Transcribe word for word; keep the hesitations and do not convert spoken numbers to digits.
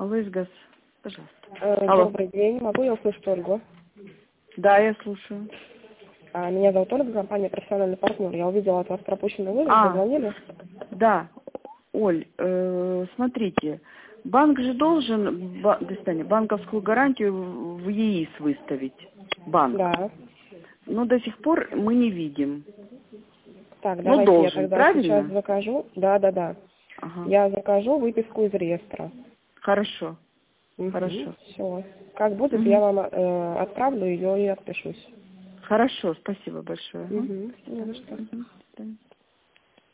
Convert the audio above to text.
Алоисгаз, пожалуйста. Э, Алло. Добрый день. Могу я услышать Ольгу? Да, я слушаю. А, Меня зовут Ольга, компания «Профессиональный партнер». Я увидела от вас пропущенный вызов, А, позвонили. да, Оль, э, смотрите, банк же должен ба- до свидания, банковскую гарантию в в ЕИС выставить. Банк. Да. Но до сих пор мы не видим. Так, Ну, давайте я должен, тогда сейчас правильно? закажу. Да, да, да. Ага. Я закажу выписку из реестра. Хорошо, Угу. хорошо. Все. Как будет, я Мгм. вам э, отправлю ее и отпишусь. Хорошо, спасибо большое. Ага. Угу. Не за что. Мгм. До свидания.